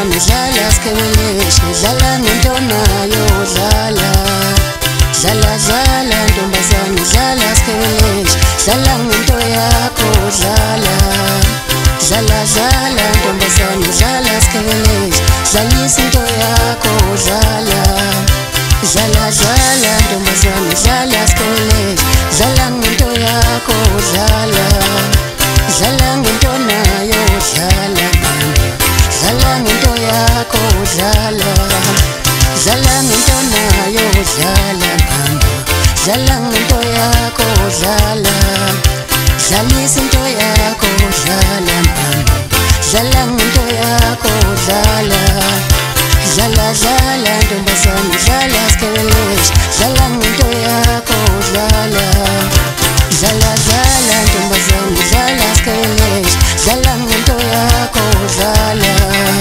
ntombazane dlala sikebeleshe dlala ngento nayo dlala dlala dlala ntombazane dlala sikebeleshe dlala ngento yakho dlala dlala dlala ntombazane dlala sikebeleshe dlalisa into yakho dlala dlala dlala ntombazane dlala sikebeleshe dlala ngento yakho dlala dlala ngento nayo dlala dlala ngento yakho dlala dlala ngento nayo dlala dlala ngento yakho dlala dlalisa into yakho dlala dlala ngento yakho dlala dlala dlala ntombazane dlala sikebeleshe dlala ngento yakho dlala dlala dlala ntombazane dlala sikebeleshe dlala ngento yakho dlala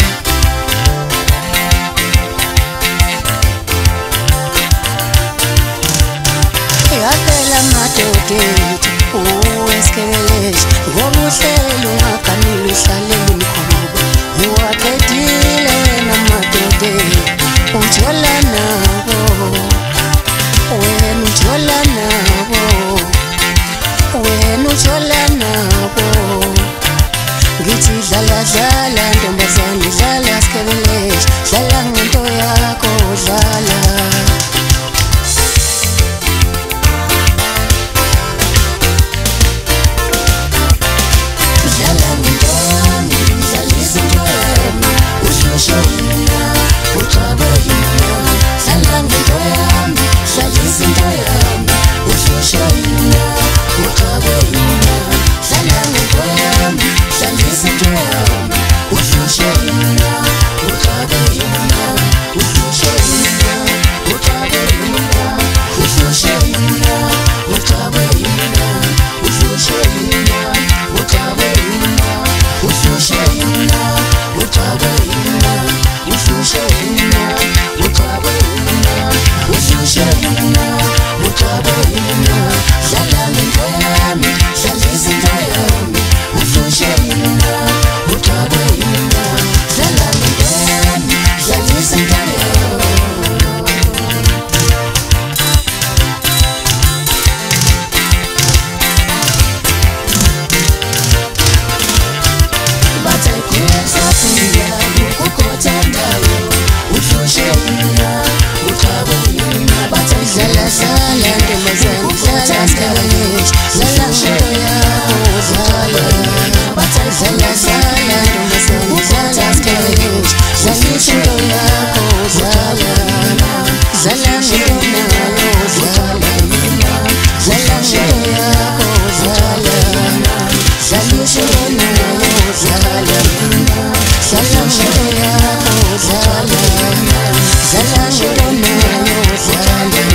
yaphela madodethu uwesikebeleshe ngoba uhlelo ungaganile uhlale umkhuba uwaqedile wena madodethu uthola nabo wena uthola nabo wena uthola nabo ngithi dlala dlala ntombazane dlala sikebeleshe dlala ngento yakho dlala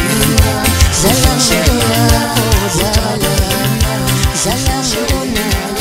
Zala